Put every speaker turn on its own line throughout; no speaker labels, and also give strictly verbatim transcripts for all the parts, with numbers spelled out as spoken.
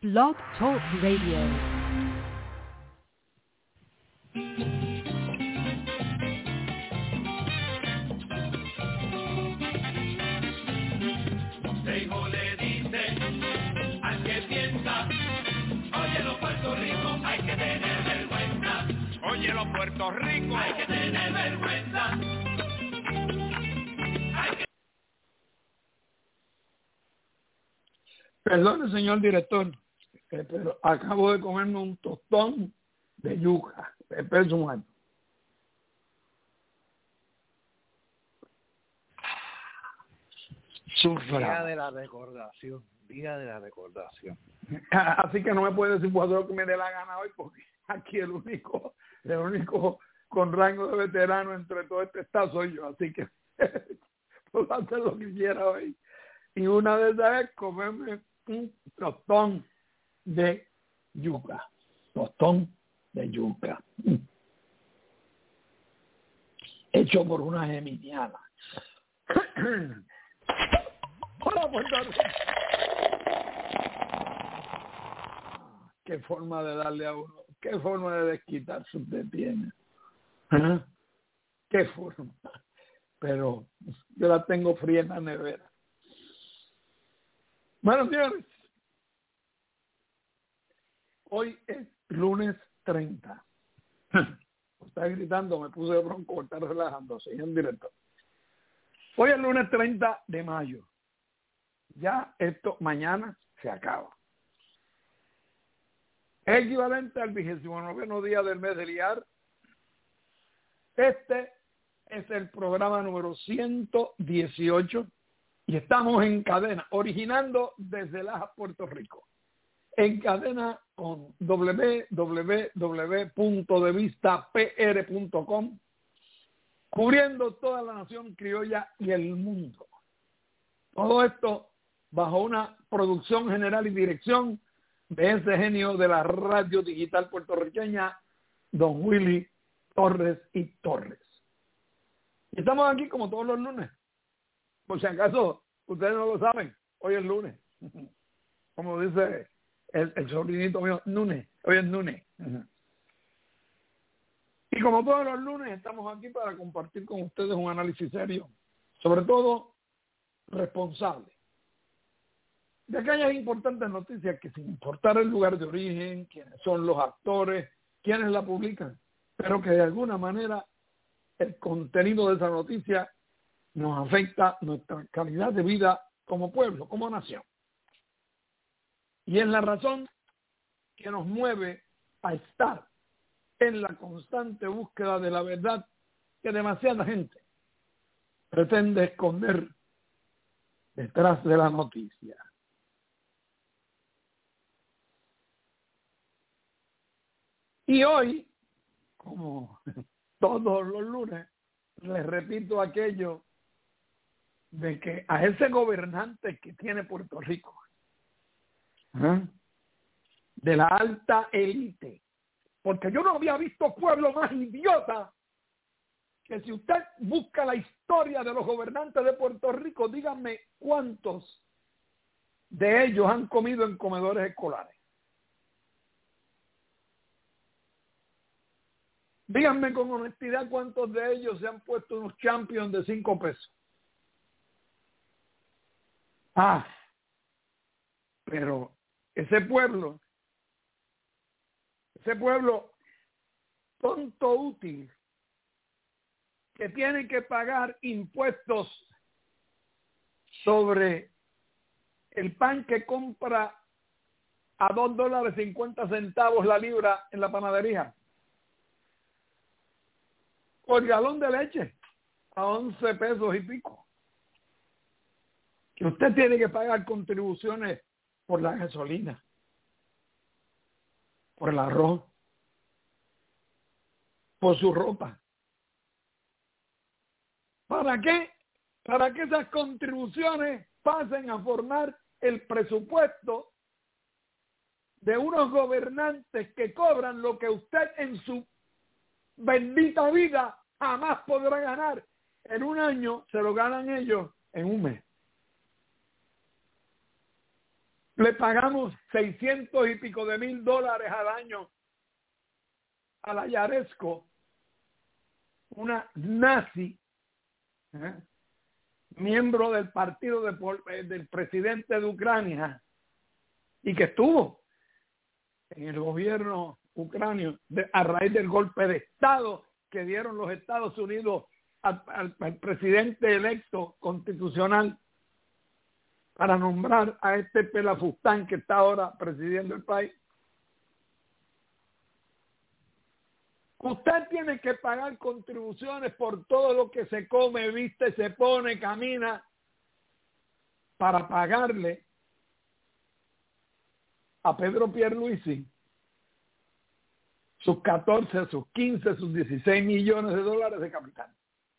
Blog Talk Radio.
Oye, los Puerto Rico, hay que tener vergüenza. Hay que...
Perdone, señor director, eh, pero acabo de comerme un tostón de yuca, de peso humano.
Sufra. Día de la recordación, día de la recordación.
Así que no me puede decir lo que me dé la gana hoy, porque aquí el único, el único con rango de veterano entre todo este estado soy yo, así que puedo hacer lo que quiera hoy. Y una de esas es comerme un tostón de yuca, tostón de yuca, hecho por una geminiana. Hola, Puerto Rico. Qué forma de darle a uno, qué forma de desquitarse usted tiene. ¿Eh? Qué forma. Pero yo la tengo fría en la nevera. Bueno, señores, hoy es lunes treinta. Está gritando, me puse de bronco, está relajando, señor director. Hoy es lunes treinta de mayo. Ya esto mañana se acaba. Es equivalente al vigésimo noveno día del mes de Liar. Este es el programa número ciento dieciocho y estamos en cadena, originando desde Lajas, Puerto Rico. En cadena con doble u doble u doble u punto de vista p r punto com, cubriendo toda la nación criolla y el mundo. Todo esto bajo una producción general y dirección de ese genio de la radio digital puertorriqueña, don Willy Torres y Torres. Y estamos aquí como todos los lunes. Por si acaso ustedes no lo saben, hoy es lunes. Como dice el, el sobrinito mío, lunes, hoy es lunes. Y como todos los lunes estamos aquí para compartir con ustedes un análisis serio, sobre todo responsable, de aquellas importantes noticias que, sin importar el lugar de origen, quiénes son los actores, quiénes la publican, pero que de alguna manera el contenido de esa noticia nos afecta nuestra calidad de vida como pueblo, como nación. Y es la razón que nos mueve a estar en la constante búsqueda de la verdad que demasiada gente pretende esconder detrás de la noticia. Y hoy, como todos los lunes, les repito aquello de que a ese gobernante que tiene Puerto Rico, ¿eh? de la alta élite, porque yo no había visto pueblo más idiota que si usted busca la historia de los gobernantes de Puerto Rico, díganme cuántos de ellos han comido en comedores escolares. Díganme con honestidad cuántos de ellos se han puesto unos champions de cinco pesos. Ah, pero ese pueblo, ese pueblo tonto útil, que tiene que pagar impuestos sobre el pan que compra a dos dólares cincuenta centavos la libra en la panadería, por galón de leche a once pesos y pico, que usted tiene que pagar contribuciones por la gasolina, por el arroz, por su ropa. ¿Para qué? Para que esas contribuciones pasen a formar el presupuesto de unos gobernantes que cobran lo que usted en su bendita vida jamás podrá ganar. En un año se lo ganan ellos en un mes. Le pagamos seiscientos y pico de mil dólares al año a la Yaresco, una nazi, ¿eh? miembro del partido de, del presidente de Ucrania, y que estuvo en el gobierno ucranio de, a raíz del golpe de Estado que dieron los Estados Unidos al, al, al presidente electo constitucional para nombrar a este pelafustán que está ahora presidiendo el país. Usted tiene que pagar contribuciones por todo lo que se come, viste, se pone, camina, para pagarle a Pedro Pierluisi sus catorce, sus quince, sus dieciséis millones de dólares de capital.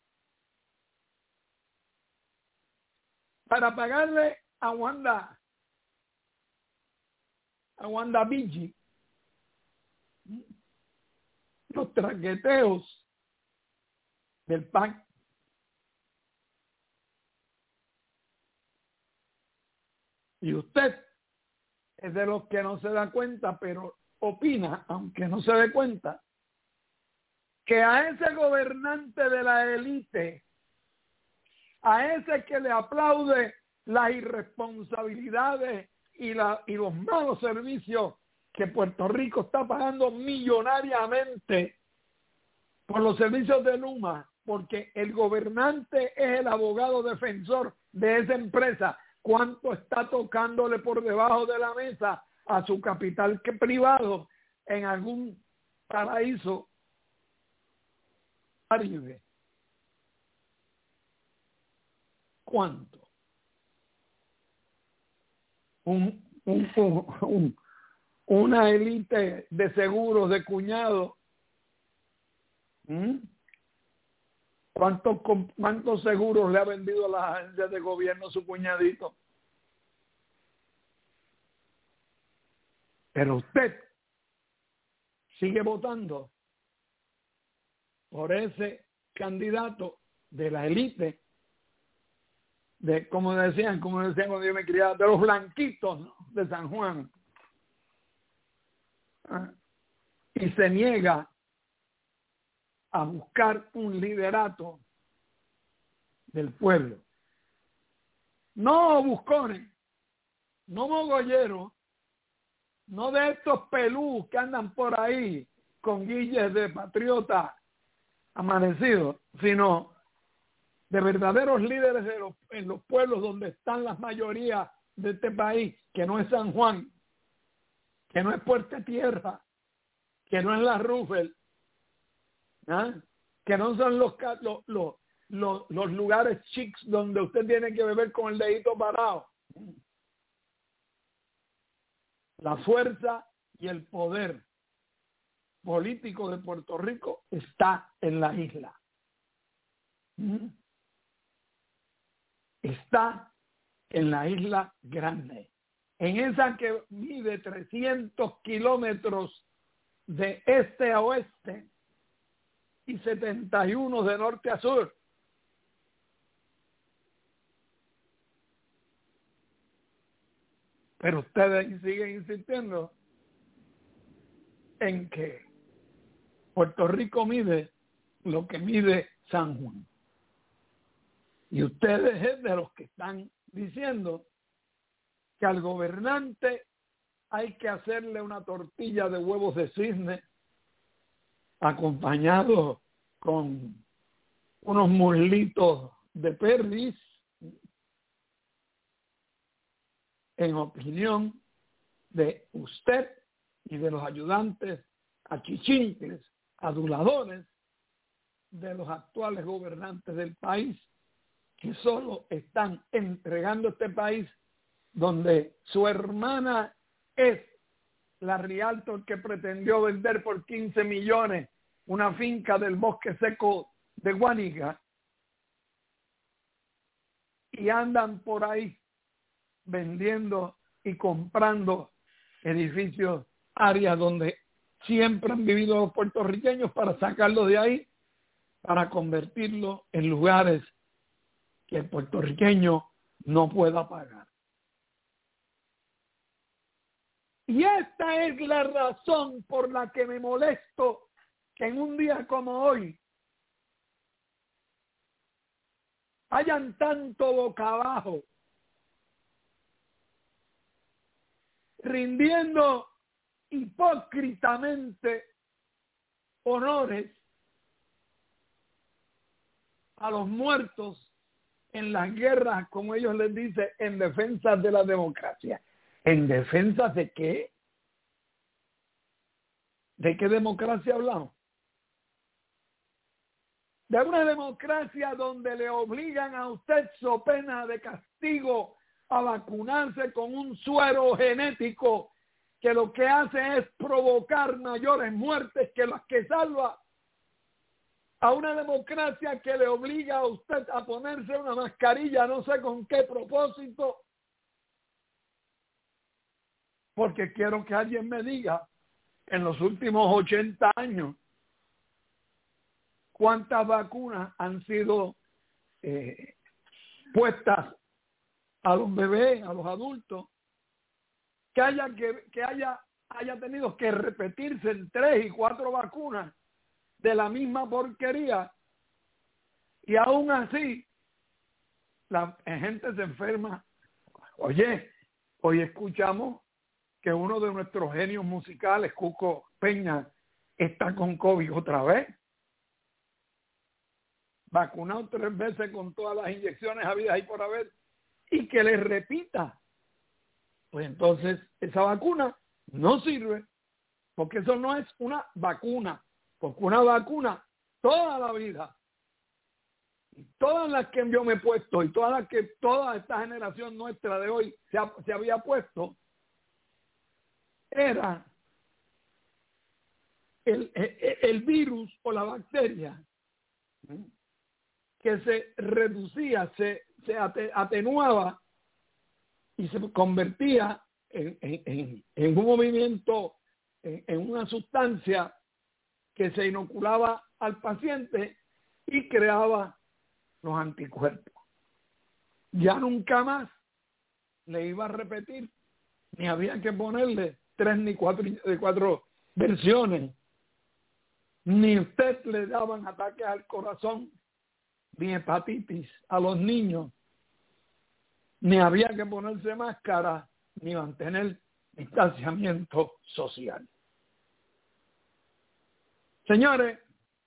Para pagarle a Wanda, a Wanda Vigi, los traqueteos del P A C. Y usted es de los que no se da cuenta, pero opina, aunque no se dé cuenta, que a ese gobernante de la élite, a ese que le aplaude las irresponsabilidades y, la, y los malos servicios que Puerto Rico está pagando millonariamente por los servicios de Luma, porque el gobernante es el abogado defensor de esa empresa, ¿cuánto está tocándole por debajo de la mesa a su capital que privado en algún paraíso caribe? ¿Cuánto? Un, un, un, un, una élite de seguros de cuñado. ¿Mm? ¿Cuántos, ¿Cuántos seguros le ha vendido a las agencias de gobierno su cuñadito? Pero usted sigue votando por ese candidato de la élite, de, como decían, como decían cuando yo me criaba, de los blanquitos, ¿no?, de San Juan. ¿Ah? Y se niega a buscar un liderato del pueblo. No buscones, no mogolleros, no de estos pelús que andan por ahí con guilles de patriota amanecidos, sino de verdaderos líderes de los, en los pueblos donde están las mayorías de este país, que no es San Juan, que no es Puerto Tierra, que no es la Roosevelt, ¿ah? que no son los, los, los, los, los lugares chics donde usted tiene que beber con el dedito parado. La fuerza y el poder político de Puerto Rico está en la isla. ¿Mm? Está en la isla grande, en esa que mide trescientos kilómetros de este a oeste y setenta y uno de norte a sur. Pero ustedes siguen insistiendo en que Puerto Rico mide lo que mide San Juan. Y ustedes es de los que están diciendo que al gobernante hay que hacerle una tortilla de huevos de cisne acompañado con unos muslitos de perdiz, en opinión de usted y de los ayudantes achichincles, aduladores de los actuales gobernantes del país, que solo están entregando este país donde su hermana es la Rialto que pretendió vender por quince millones una finca del bosque seco de Guánica, y andan por ahí vendiendo y comprando edificios, áreas donde siempre han vivido los puertorriqueños, para sacarlos de ahí, para convertirlos en lugares que el puertorriqueño no pueda pagar. Y esta es la razón por la que me molesto que en un día como hoy hayan tanto boca abajo, rindiendo hipócritamente honores a los muertos en las guerras, como ellos les dicen, en defensa de la democracia. ¿En defensa de qué? ¿De qué democracia hablamos? De una democracia donde le obligan a usted, so pena de castigo, a vacunarse con un suero genético que lo que hace es provocar mayores muertes que las que salva. A una democracia que le obliga a usted a ponerse una mascarilla, no sé con qué propósito. Porque quiero que alguien me diga, en los últimos ochenta años, cuántas vacunas han sido eh, puestas a los bebés, a los adultos, que haya que, que haya haya tenido que repetirse en tres y cuatro vacunas de la misma porquería, y aún así la gente se enferma. Oye, hoy escuchamos que uno de nuestros genios musicales, Cuco Peña, está con COVID otra vez, vacunado tres veces con todas las inyecciones habidas y por haber, y que le repita. Pues entonces esa vacuna no sirve, porque eso no es una vacuna, porque una vacuna toda la vida, y todas las que yo me he puesto y todas las que toda esta generación nuestra de hoy se, ha, se había puesto, era el, el, el virus o la bacteria que se reducía, se, se atenuaba y se convertía en, en, en un movimiento, en, en una sustancia que se inoculaba al paciente y creaba los anticuerpos. Ya nunca más le iba a repetir, ni había que ponerle tres ni cuatro, cuatro versiones, ni usted le daban ataques al corazón, ni hepatitis a los niños, ni había que ponerse máscara, ni mantener distanciamiento social. Señores,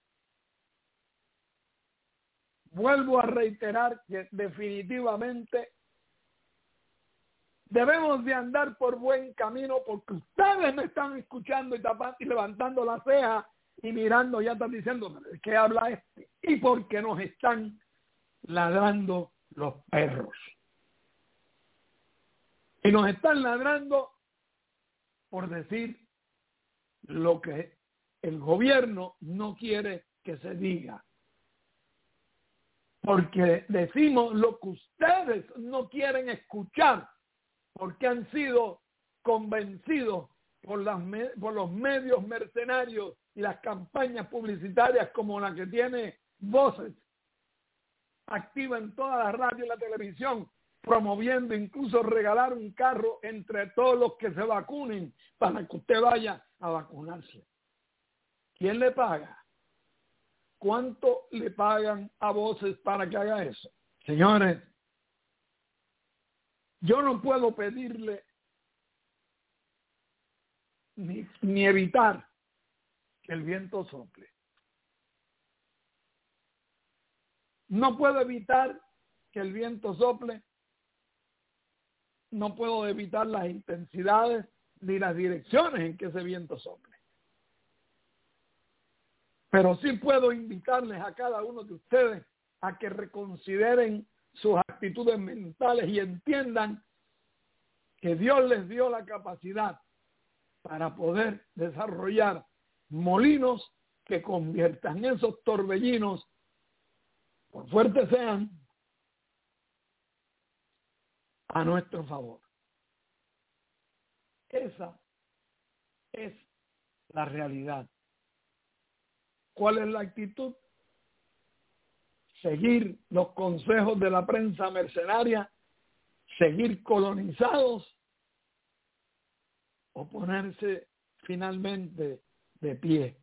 vuelvo a reiterar que definitivamente debemos de andar por buen camino, porque ustedes me están escuchando y, tapando, y levantando la ceja y mirando, ya están diciendo, ¿de qué habla este? Y porque nos están ladrando los perros. Y nos están ladrando por decir lo que el gobierno no quiere que se diga. Porque decimos lo que ustedes no quieren escuchar, porque han sido convencidos por, las, por los medios mercenarios y las campañas publicitarias como la que tiene Voces, activa en toda la radio y la televisión, promoviendo incluso regalar un carro entre todos los que se vacunen para que usted vaya a vacunarse. ¿Quién le paga? ¿Cuánto le pagan a Voces para que haga eso? Señores, yo no puedo pedirle ni, ni evitar que el viento sople. No puedo evitar que el viento sople. No puedo evitar las intensidades ni las direcciones en que ese viento sople. Pero sí puedo invitarles a cada uno de ustedes a que reconsideren sus actitudes mentales y entiendan que Dios les dio la capacidad para poder desarrollar molinos que conviertan esos torbellinos, por fuertes sean, a nuestro favor. Esa es la realidad. ¿Cuál es la actitud? Seguir los consejos de la prensa mercenaria, seguir colonizados, o ponerse finalmente de pie.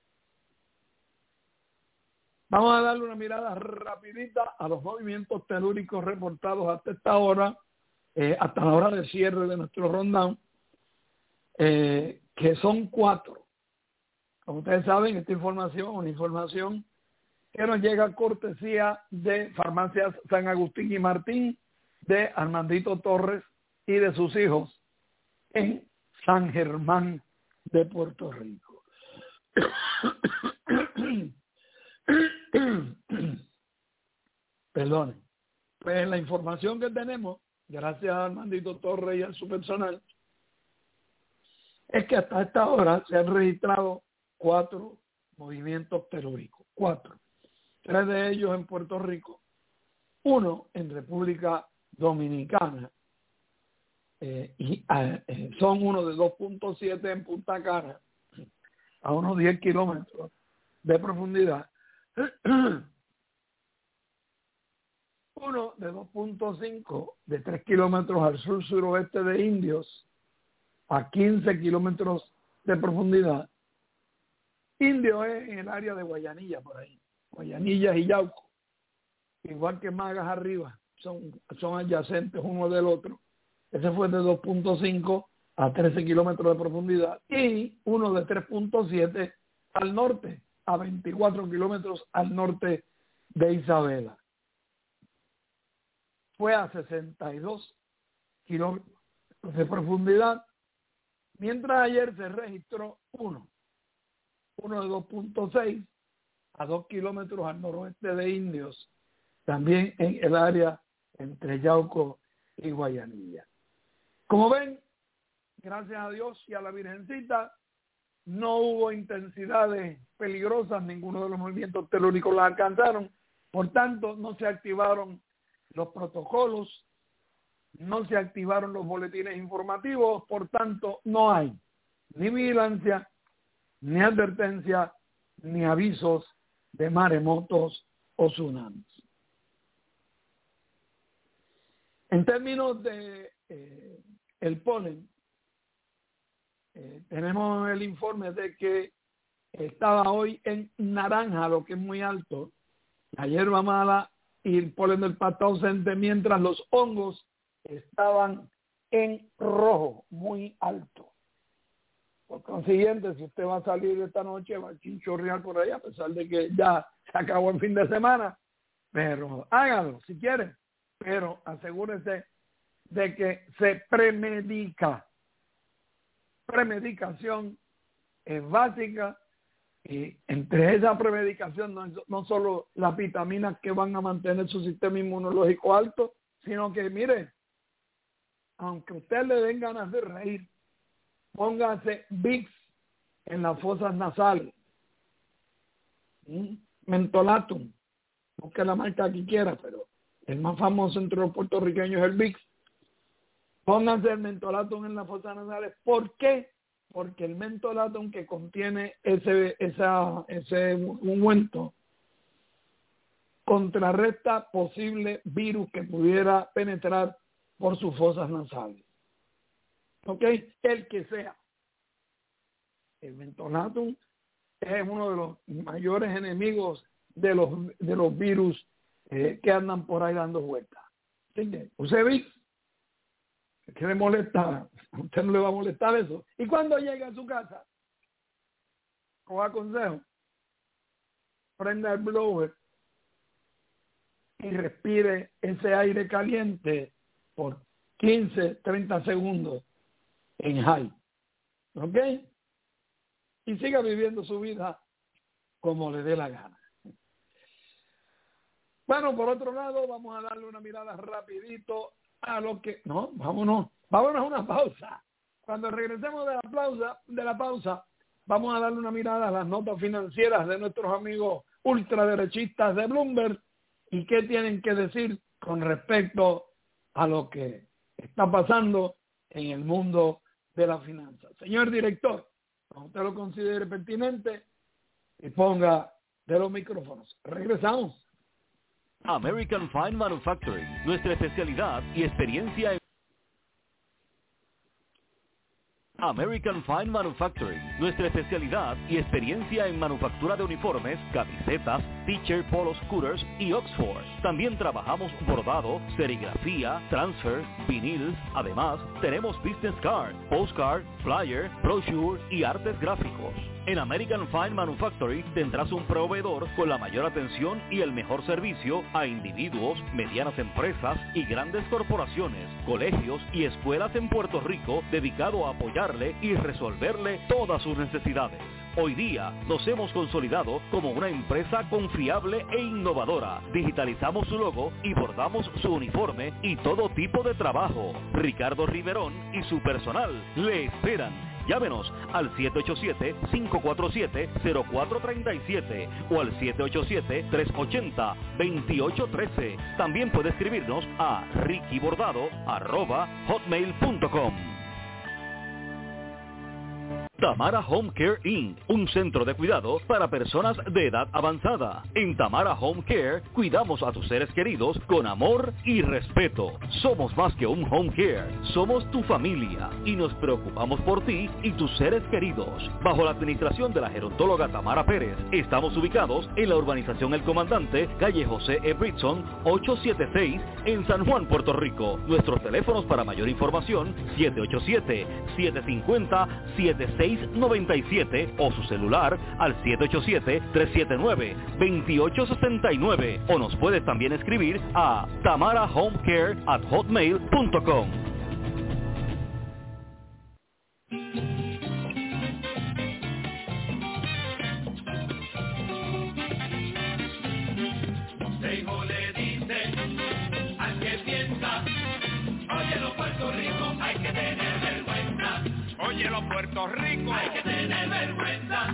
Vamos a darle una mirada rapidita a los movimientos telúricos reportados hasta esta hora, eh, hasta la hora del cierre de nuestro rundown, eh, que son cuatro. Como ustedes saben, esta información, una información que nos llega a cortesía de Farmacias San Agustín y Martín, de Armandito Torres y de sus hijos en San Germán de Puerto Rico. Perdonen. Pues la información que tenemos, gracias a Armandito Torres y a su personal, es que hasta esta hora se han registrado cuatro movimientos telúricos. Cuatro. Tres de ellos en Puerto Rico, uno en República Dominicana, eh, y eh, son uno de dos punto siete en Punta Cana, a unos diez kilómetros de profundidad, uno de dos punto cinco de tres kilómetros al sur-suroeste de Indios, a quince kilómetros de profundidad. Indio es en el área de Guayanilla, por ahí. Guayanilla y Yauco, igual que Magas arriba, son, son adyacentes uno del otro. Ese fue de dos punto cinco a trece kilómetros de profundidad y uno de tres punto siete al norte, a veinticuatro kilómetros al norte de Isabela. Fue a sesenta y dos kilómetros de profundidad, mientras ayer se registró uno, uno de dos punto seis a dos kilómetros al noroeste de Indios, también en el área entre Yauco y Guayanilla. Como ven, gracias a Dios y a la Virgencita, no hubo intensidades peligrosas, ninguno de los movimientos telúricos la alcanzaron, por tanto no se activaron los protocolos, no se activaron los boletines informativos, por tanto no hay ni vigilancia, ni advertencia, ni avisos de maremotos o tsunamis. En términos de eh, el polen, eh, tenemos el informe de que estaba hoy en naranja, lo que es muy alto, la hierba mala y el polen del pasto ausente, mientras los hongos estaban en rojo, muy alto. Por consiguiente, si usted va a salir esta noche, va a chinchorrear por ahí, a pesar de que ya se acabó el fin de semana, pero hágalo si quiere, pero asegúrese de que se premedica. Premedicación es básica, y entre esa premedicación no, no solo las vitaminas que van a mantener su sistema inmunológico alto, sino que, mire, aunque usted le den ganas de reír, póngase Vicks en las fosas nasales, ¿Mm? Mentolatum, busque la marca que quiera, pero el más famoso entre los puertorriqueños es el Vicks. Pónganse el mentolatum en las fosas nasales. ¿Por qué? Porque el mentolatum que contiene ese, esa, ese ungüento contrarresta posible virus que pudiera penetrar por sus fosas nasales. ¿Ok? El que sea. El mentolatum es uno de los mayores enemigos de los, de los virus eh, que andan por ahí dando vueltas. ¿Entiende? Usted ve, ¿qué le molesta? A usted no le va a molestar eso. Y cuando llegue a su casa, os aconsejo, prenda el blower y respire ese aire caliente por quince, treinta segundos en high. ¿Ok? Y siga viviendo su vida como le dé la gana. Bueno, por otro lado, vamos a darle una mirada rapidito a lo que... No, vámonos. Vámonos a una pausa. Cuando regresemos de la pausa, de la pausa, vamos a darle una mirada a las notas financieras de nuestros amigos ultraderechistas de Bloomberg y qué tienen que decir con respecto a lo que está pasando en el mundo de la finanza. Señor director, cuando usted lo considere pertinente, y ponga de los micrófonos. Regresamos.
American Fine Manufacturing, nuestra especialidad y experiencia en... American Fine Manufacturing, nuestra especialidad y experiencia en manufactura de uniformes, camisetas, t-shirt, polos, scooters y Oxford. También trabajamos bordado, serigrafía, transfer, vinil. Además, tenemos business card, postcard, flyer, brochure y artes gráficos. En American Fine Manufacturing tendrás un proveedor con la mayor atención y el mejor servicio a individuos, medianas empresas y grandes corporaciones, colegios y escuelas en Puerto Rico, dedicado a apoyarle y resolverle todas sus necesidades. Hoy día nos hemos consolidado como una empresa confiable e innovadora. Digitalizamos su logo y bordamos su uniforme y todo tipo de trabajo. Ricardo Riverón y su personal le esperan. Llámenos al siete ocho siete, cinco cuatro siete, cero cuatro tres siete o al siete ocho siete, tres ocho cero, dos ocho uno tres. También puede escribirnos a rickybordado arroba hotmail punto com. Tamara Home Care incorporated, un centro de cuidado para personas de edad avanzada. En Tamara Home Care, cuidamos a tus seres queridos con amor y respeto. Somos más que un home care, somos tu familia y nos preocupamos por ti y tus seres queridos. Bajo la administración de la gerontóloga Tamara Pérez, estamos ubicados en la urbanización El Comandante, calle José E. Britson, ochocientos setenta y seis, en San Juan, Puerto Rico. Nuestros teléfonos para mayor información, siete ocho siete, siete cinco cero, siete seis nueve siete o su celular al siete ocho siete, tres siete nueve, dos ocho seis nueve o nos puedes también escribir a tamarahomecare at hotmail punto com.
Seijo le dice al que piensa, óyelo Puerto Rico, hay que tener vergüenza. Óyelo Puerto Rico, hay que tener vergüenza.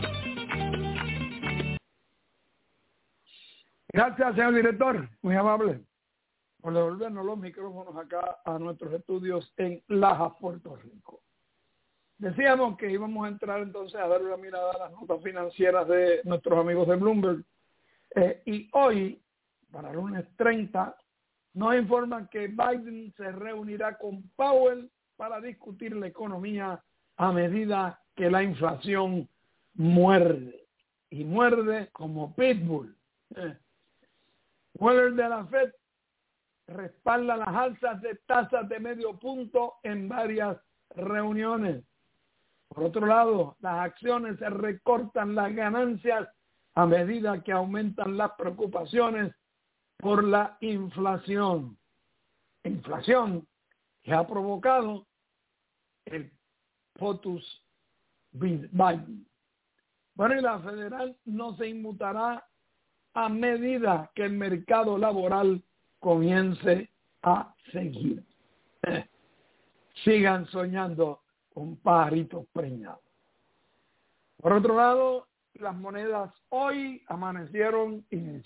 Gracias, señor director, muy amable, por devolvernos los micrófonos acá a nuestros estudios en Lajas, Puerto Rico. Decíamos que íbamos a entrar entonces a darle una mirada a las notas financieras de nuestros amigos de Bloomberg. Eh, y hoy, para el lunes treinta, nos informan que Biden se reunirá con Powell para discutir la economía a medida que la inflación muerde. Y muerde como pitbull. Eh. Weller de la Fed respalda las alzas de tasas de medio punto en varias reuniones. Por otro lado, las acciones se recortan las ganancias a medida que aumentan las preocupaciones por la inflación. Inflación que ha provocado el POTUS Biden. Bueno, y la federal no se inmutará a medida que el mercado laboral comience a seguir. Eh, sigan soñando con pajaritos preñados. Por otro lado, las monedas hoy amanecieron de,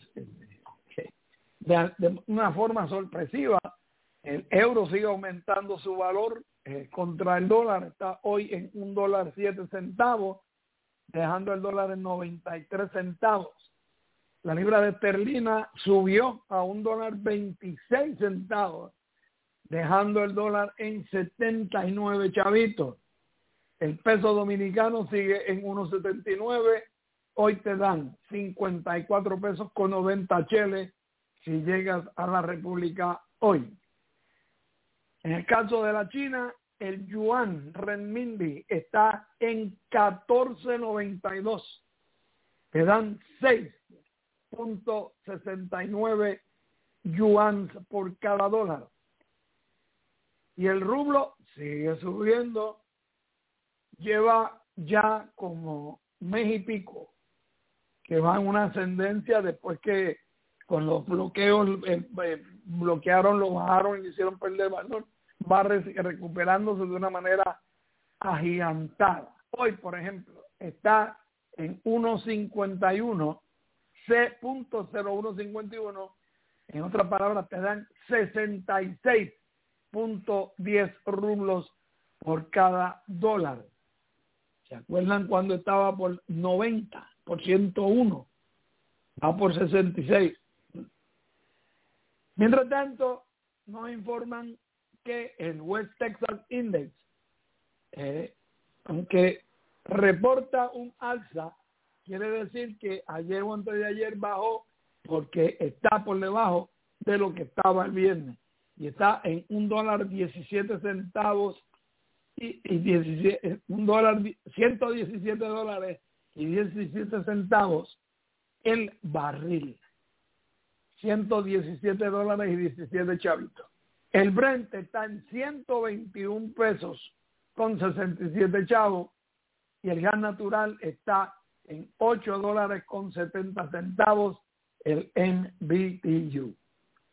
de una forma sorpresiva. El euro sigue aumentando su valor eh, contra el dólar. Está hoy en un dólar siete centavos, dejando el dólar en noventa y tres centavos. La libra de esterlina subió a un dólar veintiséis centavos, dejando el dólar en setenta y nueve chavitos. El peso dominicano sigue en uno setenta y nueve. Hoy te dan cincuenta y cuatro pesos con noventa cheles si llegas a la República hoy. En el caso de la China, el yuan renminbi está en catorce noventa y dos. Te dan seis punto sesenta y nueve yuans por cada dólar. Y el rublo sigue subiendo. Lleva ya como mes y pico que va en una ascendencia después que con los bloqueos eh, eh, bloquearon, lo bajaron y hicieron perder valor. Va recuperándose de una manera agigantada. Hoy, por ejemplo, está en uno cincuenta y uno, C punto cero uno cincuenta y uno. En otras palabras, te dan sesenta y seis punto diez rublos por cada dólar. ¿Se acuerdan cuando estaba por noventa, por ciento uno? Va por sesenta y seis. Mientras tanto, nos informan que el West Texas Index eh, aunque reporta un alza, quiere decir que ayer o antes de ayer bajó porque está por debajo de lo que estaba el viernes y está en un dólar diecisiete centavos y, y diecisiete, un dólar ciento diecisiete dólares y diecisiete centavos el barril, ciento diecisiete dólares y diecisiete chavitos. El Brent está en ciento veintiún pesos con sesenta y siete chavos y el gas natural está en ocho dólares con setenta centavos el M B T U.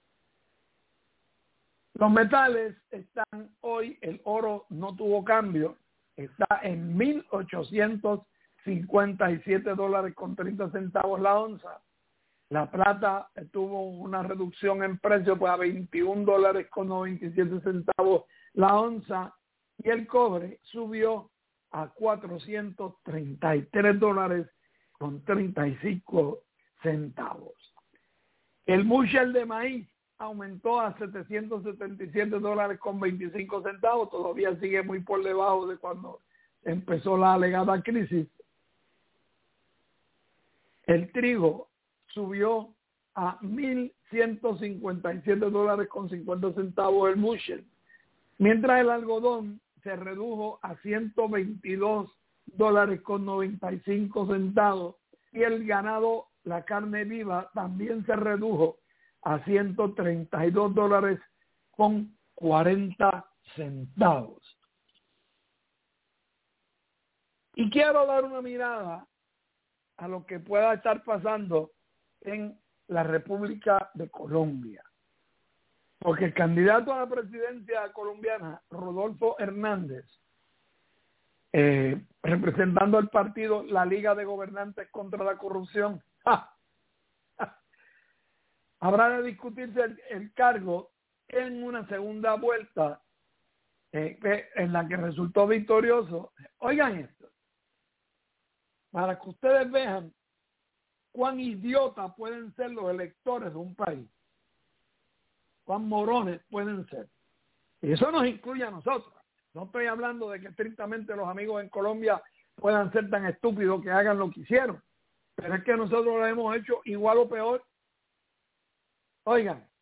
Los metales están hoy, el oro no tuvo cambio, está en mil ochocientos cincuenta y siete dólares con treinta centavos la onza. La plata tuvo una reducción en precio pues a veintiún dólares con noventa y siete centavos la onza y el cobre subió a cuatrocientos treinta y tres dólares con treinta y cinco centavos. El bushel de maíz aumentó a setecientos setenta y siete dólares con veinticinco centavos, todavía sigue muy por debajo de cuando empezó la alegada crisis. El trigo subió a mil ciento cincuenta y siete dólares con cincuenta centavos el bushel, mientras el algodón se redujo a ciento veintidós dólares con noventa y cinco centavos y el ganado, la carne viva, también se redujo a ciento treinta y dos dólares con cuarenta centavos. Y quiero dar una mirada a lo que pueda estar pasando en la República de Colombia. Porque el candidato a la presidencia colombiana, Rodolfo Hernández, eh, representando al partido La Liga de Gobernantes contra la Corrupción, ¡ja! ¡ja! habrá de discutirse el, el cargo en una segunda vuelta eh, en la que resultó victorioso. Oigan esto, para que ustedes vean cuán idiotas pueden ser los electores de un país, cuán morones pueden ser. Y eso nos incluye a nosotros. No estoy hablando de que estrictamente los amigos en Colombia puedan ser tan estúpidos que hagan lo que hicieron, pero es que nosotros lo hemos hecho igual o peor. Oigan,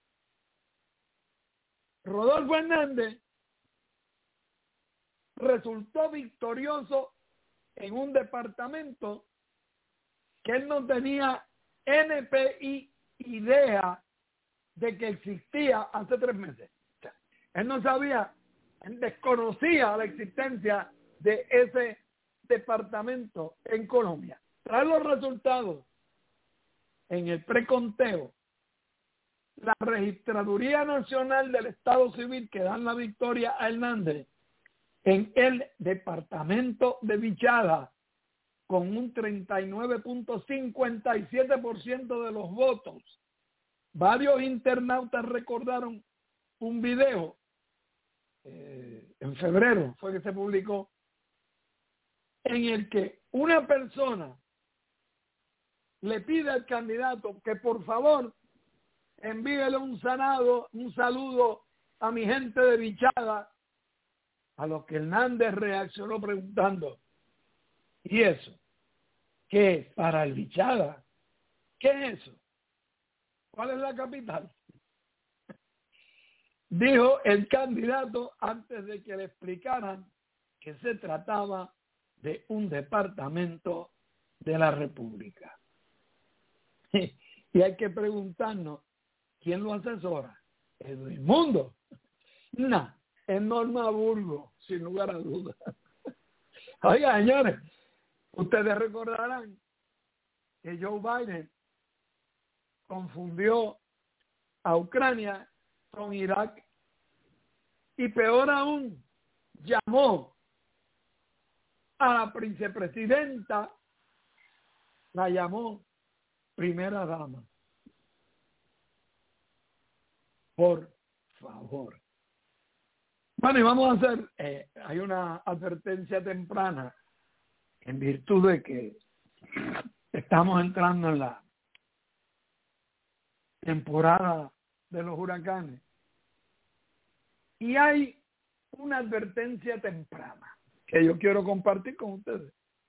Rodolfo Hernández resultó victorioso en un departamento que él no tenía N P I idea de que existía hace tres meses. O sea, él no sabía, él desconocía la existencia de ese departamento en Colombia. Tras los resultados en el preconteo, la Registraduría Nacional del Estado Civil que dan la victoria a Hernández en el departamento de Bichada con un treinta y nueve punto cincuenta y siete por ciento de los votos. Varios internautas recordaron un video, eh, en febrero fue que se publicó, en el que una persona le pide al candidato que por favor envíele un sanado, un saludo a mi gente de Bichada, a lo que Hernández reaccionó preguntando, ¿y eso? ¿Qué es para el Bichada? ¿Qué es eso? ¿Cuál es la capital? Dijo el candidato antes de que le explicaran que se trataba de un departamento de la República. Y hay que preguntarnos, ¿quién lo asesora? ¿Edwin Mundo? No, es Norma Burgos, sin lugar a dudas. Oiga, señores, ustedes recordarán que Joe Biden confundió a Ucrania con Irak y peor aún, llamó a la vicepresidenta, la llamó primera dama. Por favor. Bueno, y vamos a hacer, eh, hay una advertencia temprana en virtud de que estamos entrando en la temporada de los huracanes. Y hay una advertencia temprana. que yo quiero compartir con ustedes.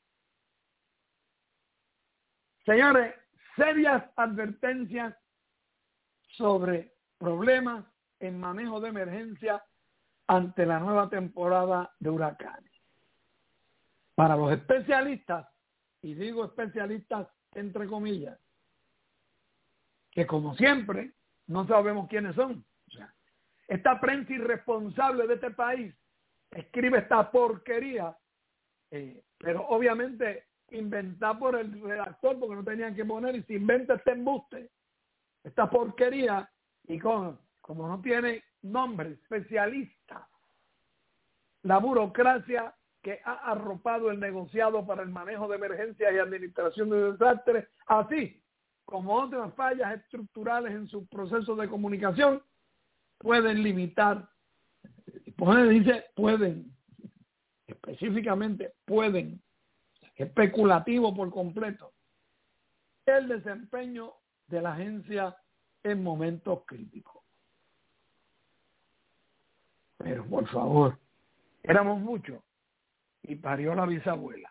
Señores, serias advertencias sobre problemas en manejo de emergencia ante la nueva temporada de huracanes. Para los especialistas, y digo especialistas entre comillas, que como siempre no sabemos quiénes son. O sea, esta prensa irresponsable de este país escribe esta porquería, eh, pero obviamente inventada por el redactor porque no tenían que poner, y se inventa este embuste, esta porquería, y con, como no tiene nombre, especialista, la burocracia que ha arropado el negociado para el manejo de emergencias y administración de desastres, así como otras fallas estructurales en su proceso de comunicación, pueden limitar, dice pueden, específicamente pueden, especulativo por completo, el desempeño de la agencia en momentos críticos. Pero por favor, éramos muchos y parió la bisabuela.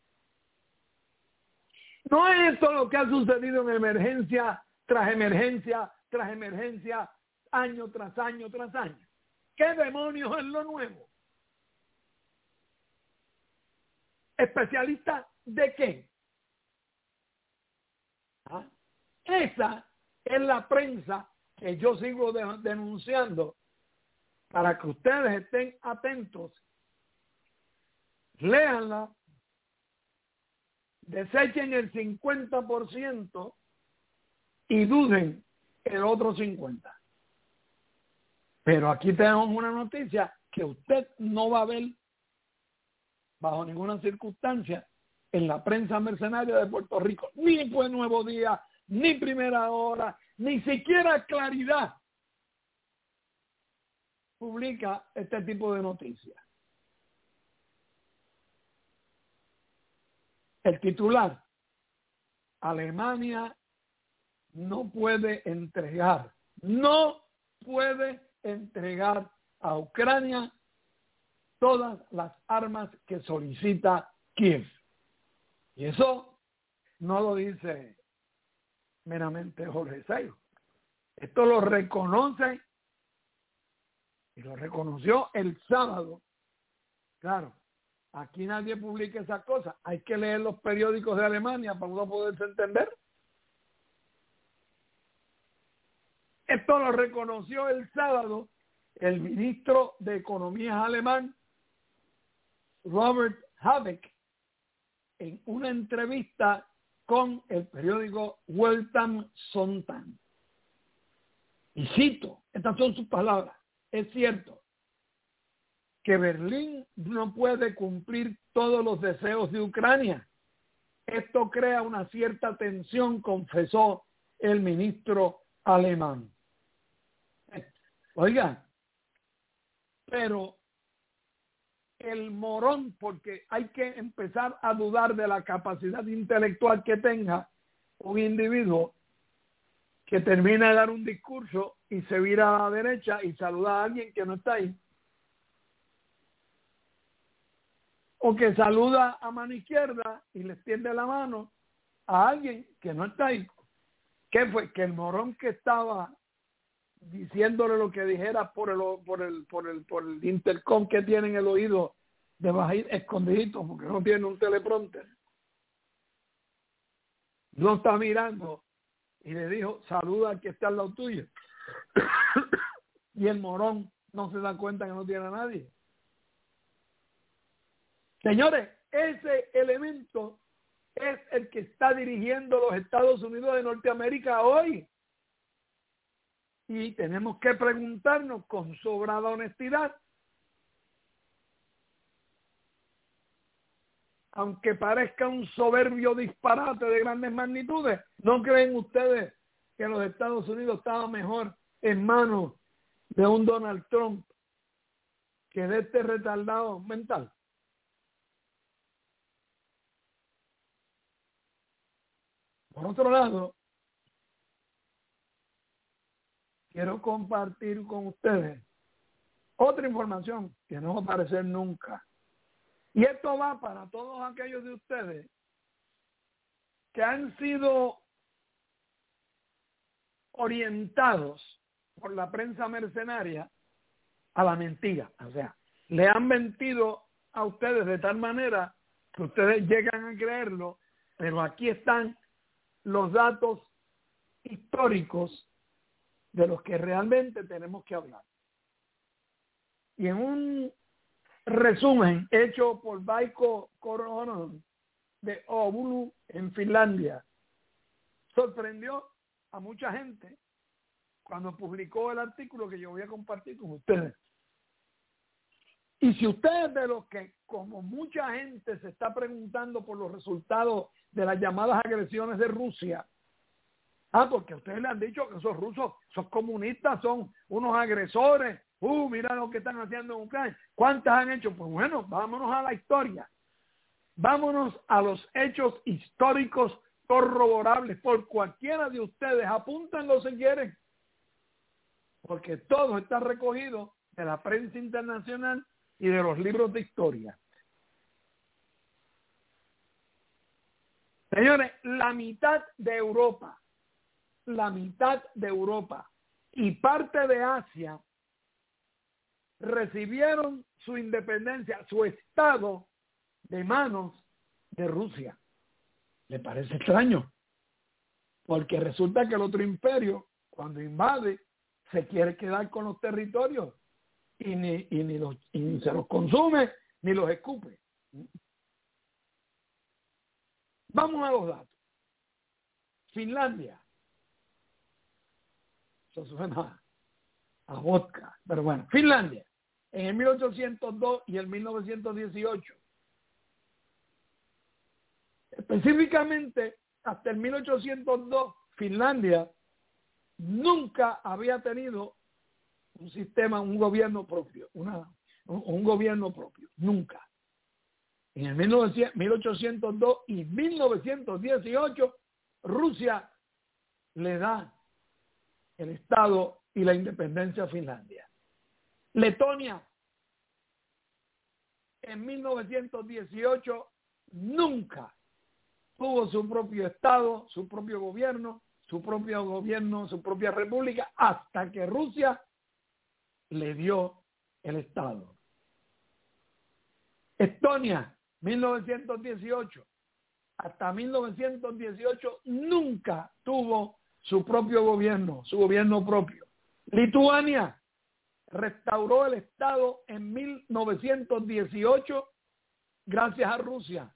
No es esto lo que ha sucedido en emergencia tras emergencia tras emergencia, año tras año tras año. ¿Qué demonios es lo nuevo? ¿Especialista de qué? ¿Ah? Esa es la prensa que yo sigo de, denunciando para que ustedes estén atentos, léanla, desechen el cincuenta por ciento y duden el otro cincuenta por ciento. Pero aquí tenemos una noticia que usted no va a ver bajo ninguna circunstancia en la prensa mercenaria de Puerto Rico. Ni fue Nuevo Día, ni Primera Hora, ni siquiera Claridad publica este tipo de noticias. El titular: Alemania no puede entregar, no puede entregar a Ucrania todas las armas que solicita Kiev. Y eso no lo dice meramente Jorge Seijo. Esto lo reconoce y lo reconoció el sábado. Claro, aquí nadie publica esas cosas. Hay que leer los periódicos de Alemania para uno poderse entender. Esto lo reconoció el sábado el ministro de Economía alemán, Robert Habeck, en una entrevista con el periódico Weltam Sonntag. Y cito, estas son sus palabras: es cierto que Berlín no puede cumplir todos los deseos de Ucrania. Esto crea una cierta tensión, confesó el ministro alemán. Oiga, pero el morón, porque hay que empezar a dudar de la capacidad intelectual que tenga un individuo que termina de dar un discurso y se vira a la derecha y saluda a alguien que no está ahí. O que saluda a mano izquierda y le extiende la mano a alguien que no está ahí. ¿Qué fue? Que el morón que estaba diciéndole lo que dijera por el por el por el por el intercom que tiene en el oído de bajito, escondidito, porque no tiene un teleprompter, no está mirando y le dijo: saluda al que está al lado tuyo. Y el morón no se da cuenta que no tiene a nadie. Señores, ese elemento es el que está dirigiendo los Estados Unidos de Norteamérica hoy. Y tenemos que preguntarnos con sobrada honestidad, aunque parezca un soberbio disparate de grandes magnitudes, ¿no creen ustedes que los Estados Unidos estaban mejor en manos de un Donald Trump que de este retardado mental? Por otro lado, quiero compartir con ustedes otra información que no va a aparecer nunca Y esto va para todos aquellos de ustedes que han sido orientados por la prensa mercenaria a la mentira. O sea, le han mentido a ustedes de tal manera que ustedes llegan a creerlo, pero aquí están los datos históricos de los que realmente tenemos que hablar. Y en un resumen hecho por Veikko Korhonen de Oulu en Finlandia, sorprendió a mucha gente cuando publicó el artículo que yo voy a compartir con ustedes. Y si ustedes de los que, como mucha gente se está preguntando por los resultados de las llamadas agresiones de Rusia, ah, porque ustedes le han dicho que esos rusos, esos comunistas son unos agresores, uh, mira lo que están haciendo en Ucrania, ¿cuántas han hecho? Pues bueno, vámonos a la historia, vámonos a los hechos históricos corroborables por cualquiera de ustedes, apúntenlo si quieren, porque todo está recogido de la prensa internacional y de los libros de historia. Señores, la mitad de Europa, la mitad de Europa y parte de Asia recibieron su independencia, su estado, de manos de Rusia. ¿Le parece extraño? Porque resulta que el otro imperio, cuando invade, se quiere quedar con los territorios y ni, y ni, los, y ni se los consume ni los escupe. Vamos a los datos. Finlandia. Eso suena a vodka, pero bueno. Finlandia, en el mil ochocientos dos y el mil novecientos dieciocho. Específicamente, hasta el mil ochocientos dos, Finlandia nunca había tenido un sistema, un gobierno propio, una, un, un gobierno propio, nunca. En el mil ochocientos dos y mil novecientos dieciocho, Rusia le da el Estado y la independencia a Finlandia. Letonia, en mil novecientos dieciocho, nunca tuvo su propio Estado, su propio gobierno, su propio gobierno, su propia república, hasta que Rusia le dio el Estado. Estonia, mil novecientos dieciocho, hasta mil novecientos dieciocho nunca tuvo su propio gobierno, su gobierno propio. Lituania restauró el Estado en mil novecientos dieciocho gracias a Rusia.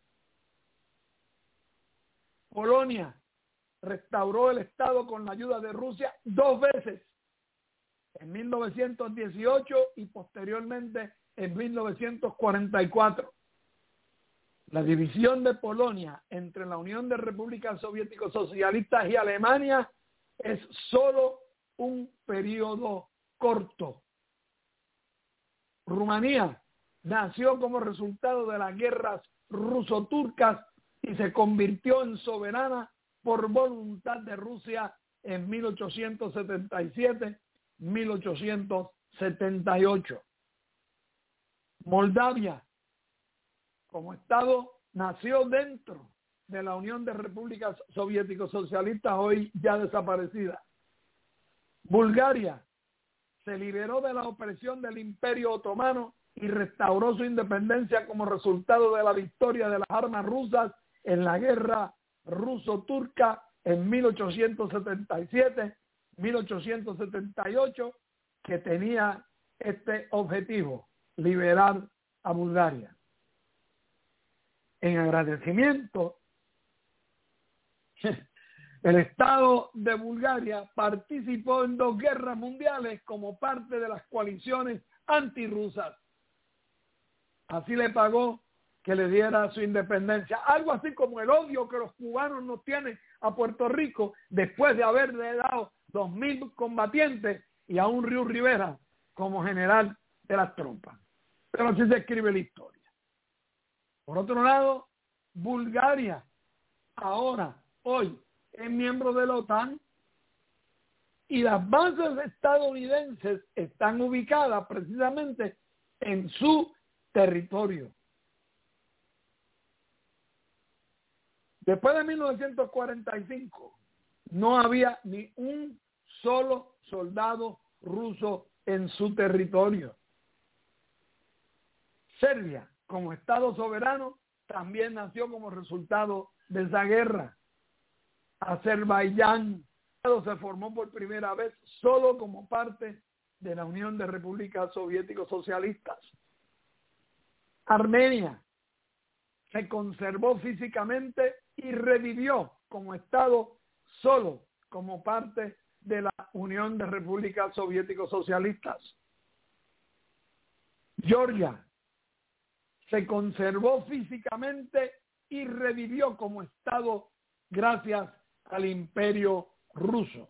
Polonia restauró el Estado con la ayuda de Rusia dos veces, en mil novecientos dieciocho y posteriormente en mil novecientos cuarenta y cuatro. La división de Polonia entre la Unión de Repúblicas Soviéticas Socialistas y Alemania es solo un periodo corto. Rumanía nació como resultado de las guerras ruso-turcas y se convirtió en soberana por voluntad de Rusia en mil ochocientos setenta y siete a mil ochocientos setenta y ocho. Moldavia, como Estado, nació dentro de la Unión de Repúblicas Soviéticas Socialistas, hoy ya desaparecida. Bulgaria se liberó de la opresión del Imperio Otomano y restauró su independencia como resultado de la victoria de las armas rusas en la guerra ruso-turca en mil ochocientos setenta y siete a mil ochocientos setenta y ocho, que tenía este objetivo, liberar a Bulgaria. En agradecimiento, el Estado de Bulgaria participó en dos guerras mundiales como parte de las coaliciones antirrusas. Así le pagó que le diera su independencia. Algo así como el odio que los cubanos nos tienen a Puerto Rico después de haberle dado dos mil combatientes y a un Río Rivera como general de las tropas. Pero así se escribe la historia. Por otro lado, Bulgaria ahora, hoy, es miembro de la OTAN y las bases estadounidenses están ubicadas precisamente en su territorio. Después de mil novecientos cuarenta y cinco, no había ni un solo soldado ruso en su territorio. Serbia, como Estado soberano, también nació como resultado de esa guerra. Azerbaiyán se formó por primera vez solo como parte de la Unión de Repúblicas Soviéticos Socialistas. Armenia se conservó físicamente y revivió como Estado solo como parte de la Unión de Repúblicas Soviéticos Socialistas. Georgia se conservó físicamente y revivió como Estado gracias al Imperio Ruso.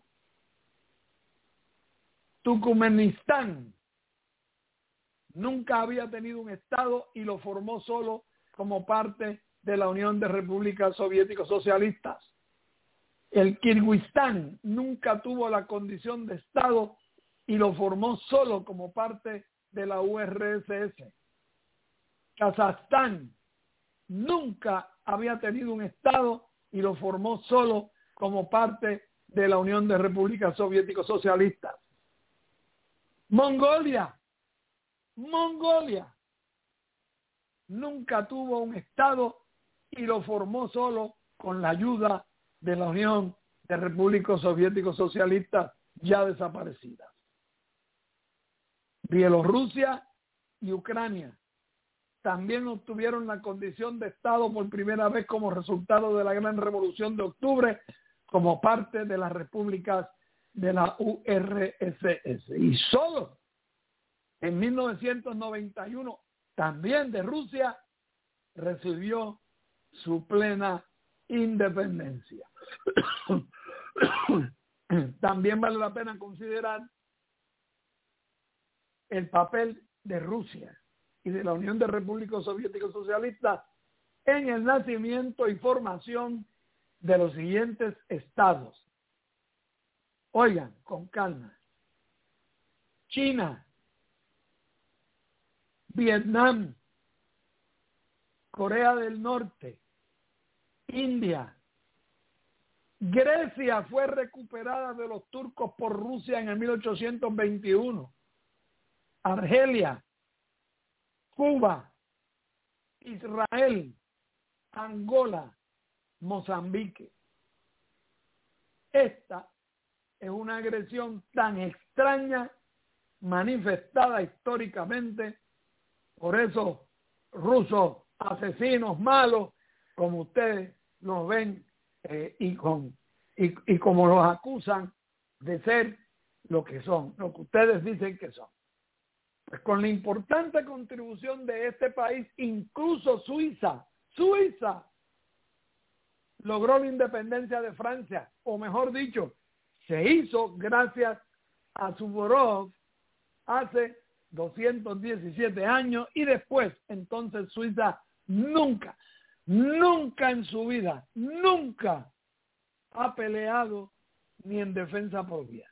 Turkmenistán nunca había tenido un Estado y lo formó solo como parte de la Unión de Repúblicas Soviéticos Socialistas. El Kirguistán nunca tuvo la condición de Estado y lo formó solo como parte de la U R S S. Kazajstán nunca había tenido un Estado y lo formó solo como parte de la Unión de Repúblicas Soviéticos Socialistas. Mongolia, Mongolia nunca tuvo un Estado y lo formó solo con la ayuda de la Unión de Repúblicas Soviéticos Socialistas ya desaparecidas. Bielorrusia y Ucrania también obtuvieron la condición de Estado por primera vez como resultado de la Gran Revolución de Octubre como parte de las repúblicas de la U R S S. Y solo en mil novecientos noventa y uno, también de Rusia, recibió su plena independencia. También vale la pena considerar el papel de Rusia y de la Unión de Repúblicas Soviéticos Socialistas en el nacimiento y formación de los siguientes estados. Oigan, con calma. China, Vietnam, Corea del Norte, India. Grecia fue recuperada de los turcos por Rusia en el mil ochocientos veintiuno. Argelia, Cuba, Israel, Angola, Mozambique. Esta es una agresión tan extraña manifestada históricamente por esos rusos asesinos malos, como ustedes los ven eh, y, con, y, y como los acusan de ser lo que son, lo que ustedes dicen que son. Pues con la importante contribución de este país, incluso Suiza, Suiza logró la independencia de Francia, o mejor dicho, se hizo gracias a Suvorov hace doscientos diecisiete años, y después entonces Suiza nunca, nunca en su vida, nunca ha peleado ni en defensa propia.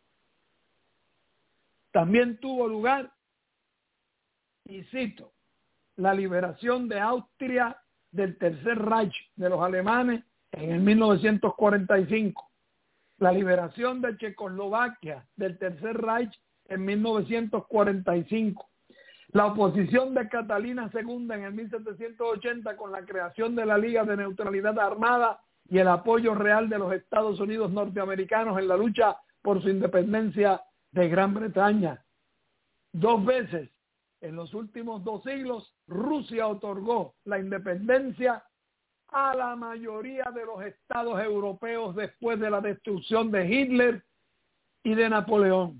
También tuvo lugar, y cito, la liberación de Austria del Tercer Reich de los alemanes en el mil novecientos cuarenta y cinco, la liberación de Checoslovaquia del Tercer Reich en mil novecientos cuarenta y cinco, la oposición de Catalina segunda en el mil setecientos ochenta con la creación de la Liga de Neutralidad Armada y el apoyo real de los Estados Unidos norteamericanos en la lucha por su independencia de Gran Bretaña. Dos veces en los últimos dos siglos, Rusia otorgó la independencia a la mayoría de los estados europeos después de la destrucción de Hitler y de Napoleón.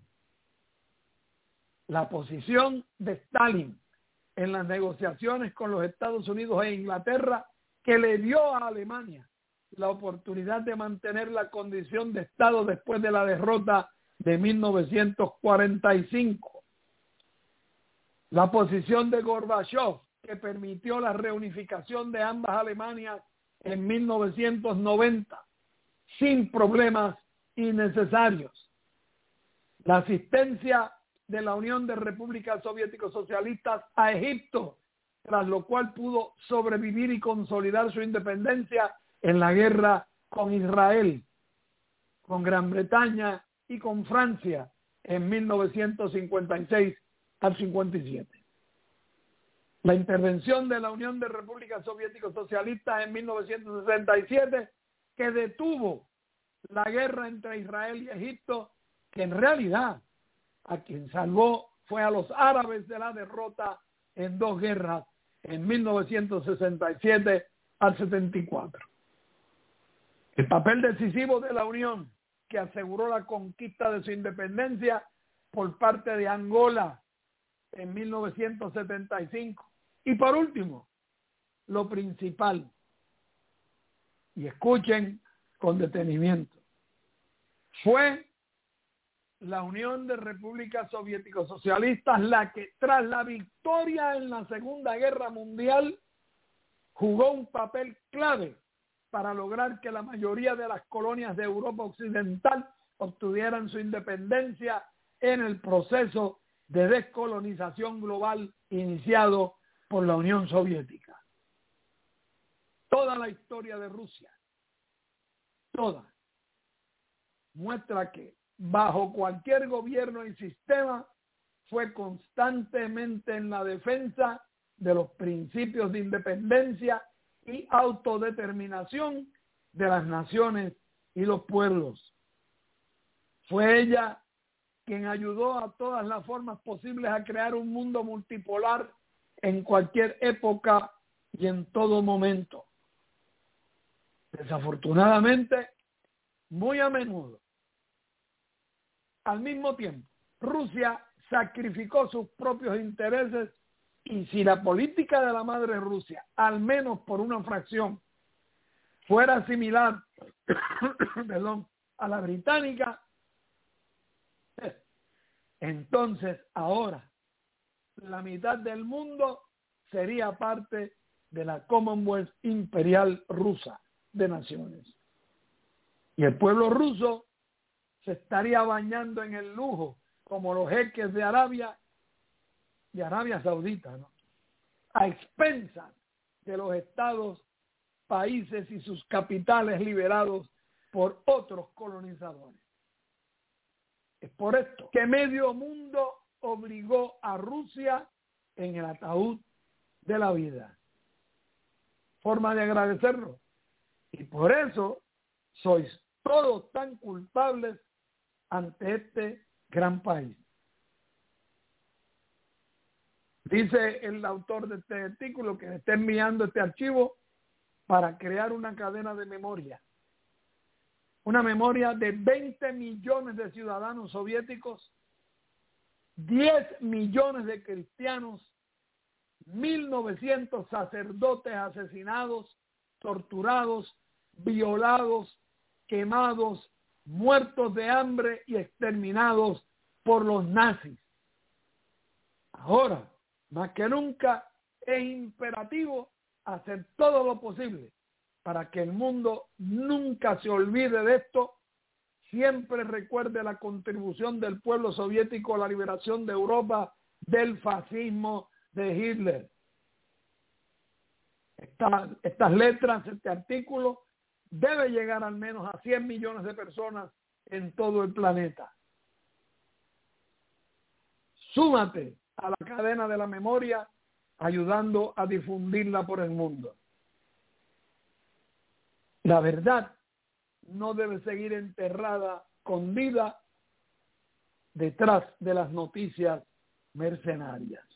La posición de Stalin en las negociaciones con los Estados Unidos e Inglaterra, que le dio a Alemania la oportunidad de mantener la condición de Estado después de la derrota de mil novecientos cuarenta y cinco. La posición de Gorbachev, que permitió la reunificación de ambas Alemanias en mil novecientos noventa, sin problemas innecesarios. La asistencia de la Unión de Repúblicas Soviéticos Socialistas a Egipto, tras lo cual pudo sobrevivir y consolidar su independencia en la guerra con Israel, con Gran Bretaña y con Francia en mil novecientos cincuenta y seis al cincuenta y siete. La intervención de la Unión de Repúblicas Soviéticos Socialistas en mil novecientos sesenta y siete, que detuvo la guerra entre Israel y Egipto, que en realidad a quien salvó fue a los árabes de la derrota en dos guerras en mil novecientos sesenta y siete al setenta y cuatro. El papel decisivo de la Unión, que aseguró la conquista de su independencia por parte de Angola en mil novecientos setenta y cinco. Y por último, lo principal, y escuchen con detenimiento, fue la Unión de Repúblicas Soviéticos Socialistas la que, tras la victoria en la Segunda Guerra Mundial, jugó un papel clave para lograr que la mayoría de las colonias de Europa Occidental obtuvieran su independencia en el proceso de descolonización global iniciado por la Unión Soviética. Toda la historia de Rusia, toda, muestra que bajo cualquier gobierno y sistema fue constantemente en la defensa de los principios de independencia y autodeterminación de las naciones y los pueblos. Fue ella quien ayudó a todas las formas posibles a crear un mundo multipolar en cualquier época y en todo momento. Desafortunadamente, muy a menudo, al mismo tiempo, Rusia sacrificó sus propios intereses, y si la política de la madre Rusia, al menos por una fracción, fuera similar perdón, a la británica, entonces ahora la mitad del mundo sería parte de la Commonwealth imperial rusa de naciones. Y el pueblo ruso se estaría bañando en el lujo como los jeques de Arabia y Arabia Saudita, ¿no?, a expensas de los estados, países y sus capitales liberados por otros colonizadores. Es por esto que medio mundo obligó a Rusia en el ataúd de la vida. Forma de agradecerlo. Y por eso sois todos tan culpables ante este gran país. Dice el autor de este artículo que está enviando este archivo para crear una cadena de memoria. Una memoria de veinte millones de ciudadanos soviéticos, diez millones de cristianos, mil novecientos sacerdotes asesinados, torturados, violados, quemados, muertos de hambre y exterminados por los nazis. Ahora, más que nunca, es imperativo hacer todo lo posible para que el mundo nunca se olvide de esto, siempre recuerde la contribución del pueblo soviético a la liberación de Europa del fascismo de Hitler. Esta, estas letras, este artículo, debe llegar al menos a cien millones de personas en todo el planeta. Súmate a la cadena de la memoria, ayudando a difundirla por el mundo. La verdad no debe seguir enterrada, escondida, detrás de las noticias mercenarias.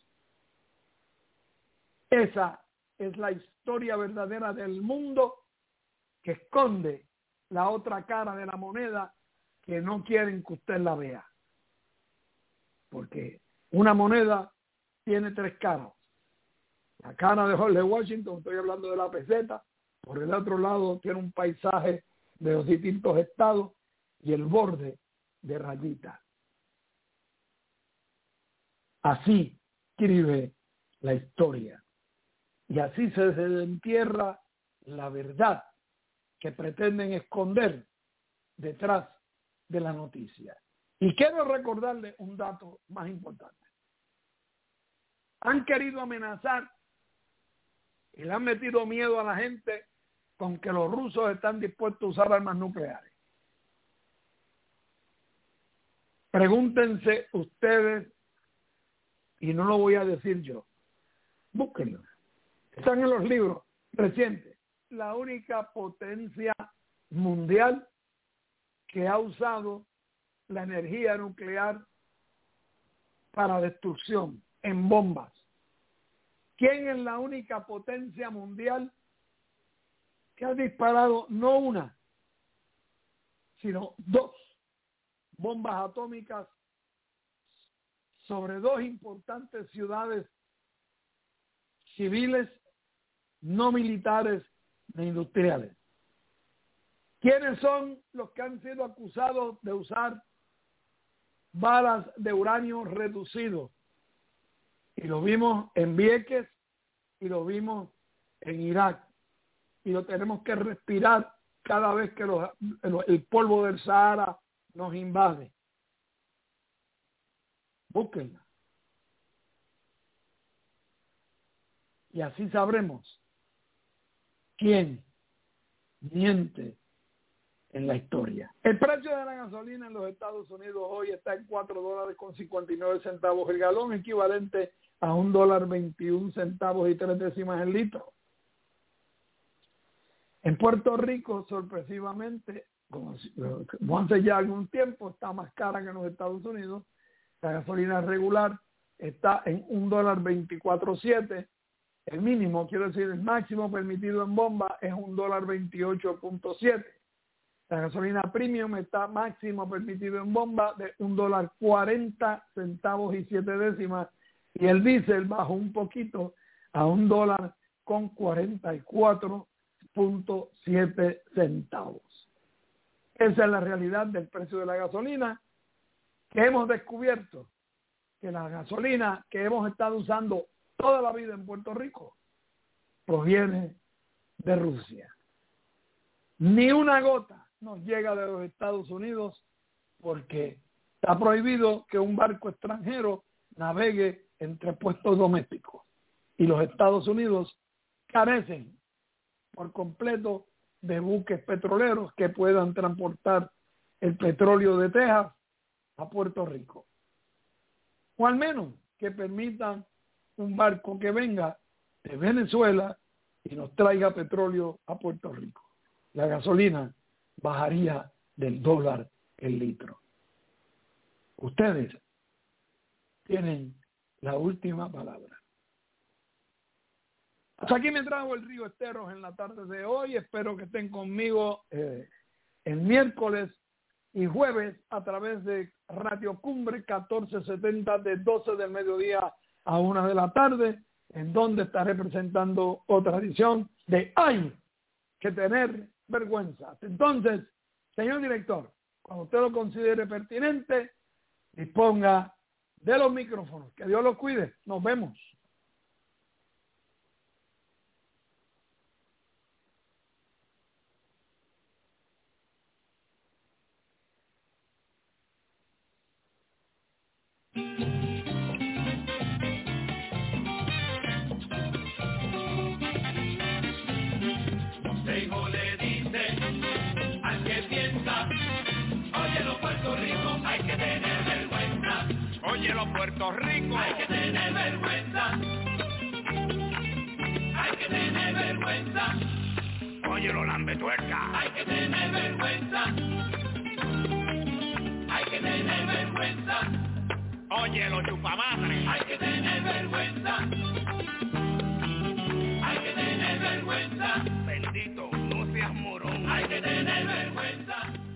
Esa es la historia verdadera del mundo que esconde la otra cara de la moneda que no quieren que usted la vea. Porque una moneda tiene tres caras. La cara de George Washington, estoy hablando de la peseta, por el otro lado tiene un paisaje de los distintos estados y el borde de rayita. Así escribe la historia. Y así se desentierra la verdad que pretenden esconder detrás de la noticia. Y quiero recordarle un dato más importante. Han querido amenazar y le han metido miedo a la gente con que los rusos están dispuestos a usar armas nucleares. Pregúntense ustedes, y no lo voy a decir yo, búsquenlo. Están en los libros recientes. La única potencia mundial que ha usado la energía nuclear para destrucción en bombas. ¿Quién es la única potencia mundial que ha disparado no una, sino dos bombas atómicas sobre dos importantes ciudades civiles, no militares ni industriales? ¿Quiénes son los que han sido acusados de usar balas de uranio reducido? Y lo vimos en Vieques y lo vimos en Irak. Y lo tenemos que respirar cada vez que los, el polvo del Sahara nos invade. Búsquenla. Y así sabremos quién miente en la historia. El precio de la gasolina en los Estados Unidos hoy está en cuatro dólares con cincuenta y nueve centavos el galón, equivalente a un dólar veintiún centavos y tres décimas el litro. En Puerto Rico, sorpresivamente, como, como hace ya algún tiempo, está más cara que en los Estados Unidos. La gasolina regular está en un dólar veinticuatro siete. El mínimo, quiero decir, el máximo permitido en bomba es un dólar veintiocho punto siete. La gasolina premium está máximo permitido en bomba de un dólar cuarenta centavos y siete décimas. Y el diésel bajó un poquito a un dólar con cuarenta y cuatro punto siete centavos. Esa es la realidad del precio de la gasolina, que hemos descubierto que la gasolina que hemos estado usando toda la vida en Puerto Rico proviene de Rusia. Ni una gota nos llega de los Estados Unidos porque está prohibido que un barco extranjero navegue entre puertos domésticos. Y los Estados Unidos carecen por completo de buques petroleros que puedan transportar el petróleo de Texas a Puerto Rico. O al menos que permitan un barco que venga de Venezuela y nos traiga petróleo a Puerto Rico. La gasolina bajaría del dólar el litro. Ustedes tienen la última palabra. Hasta aquí me trajo el Río Esteros en la tarde de hoy. Espero que estén conmigo eh, el miércoles y jueves a través de Radio Cumbre catorce setenta de doce del mediodía a una de la tarde, en donde estaré presentando otra edición de Hay que tener vergüenza. Entonces, señor director, cuando usted lo considere pertinente, disponga de los micrófonos. Que Dios los cuide. Nos vemos.
Puerto Rico, hay que tener vergüenza, hay que tener vergüenza. Oye, lo lambetuerca, hay que tener vergüenza, hay que tener vergüenza. Oye, lo chupamadre, hay que tener vergüenza, hay que tener vergüenza. Bendito, no seas morón, hay que tener vergüenza.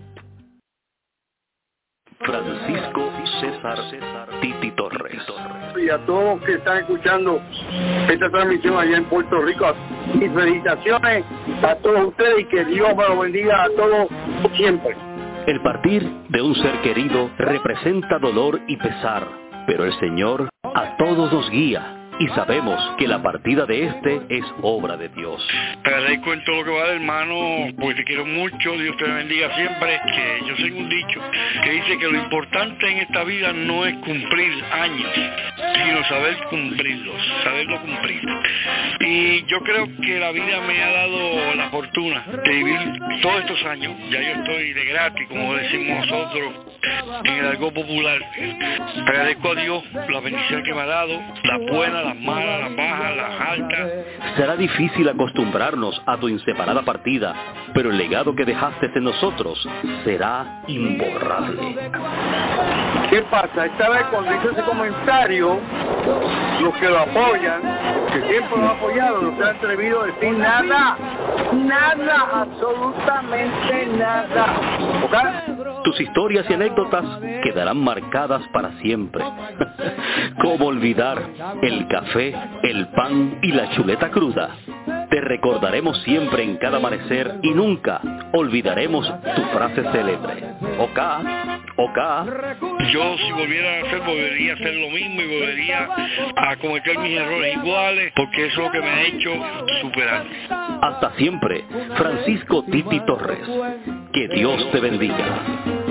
Francisco César César Titi Torres.
Y a todos los que están escuchando esta transmisión allá en Puerto Rico, mis felicitaciones a todos ustedes y que Dios me lo bendiga a todos siempre.
El partir de un ser querido representa dolor y pesar, pero el Señor a todos nos guía y sabemos que la partida de este es obra de Dios.
Te agradezco en todo lo que va, hermano, porque te quiero mucho, Dios te bendiga siempre, que yo tengo un dicho que dice que lo importante en esta vida no es cumplir años, sino saber cumplirlos, saberlo cumplir. Y yo creo que la vida me ha dado la fortuna de vivir todos estos años, ya yo estoy de gratis, como decimos nosotros, en el argot popular. Agradezco a Dios la bendición que me ha dado, las buenas, las malas, las bajas, las altas.
Será difícil acostumbrarnos a tu inseparada partida, pero el legado que dejaste en nosotros será imborrable.
¿Qué pasa? Esta vez cuando hice ese comentario, los que lo apoyan, que siempre lo han apoyado, no se han atrevido a decir nada, nada, absolutamente nada. ¿Okay?
Tus historias y anécdotas quedarán marcadas para siempre. ¿Cómo olvidar el café, el pan y la chuleta cruda? Te recordaremos siempre en cada amanecer y nunca olvidaremos tu frase célebre. Oka, oka.
Yo si volviera a hacer, volvería a hacer lo mismo y volvería a cometer mis errores iguales, porque eso es lo que me ha hecho superar.
Hasta siempre, Francisco Titi Torres. Que Dios te bendiga.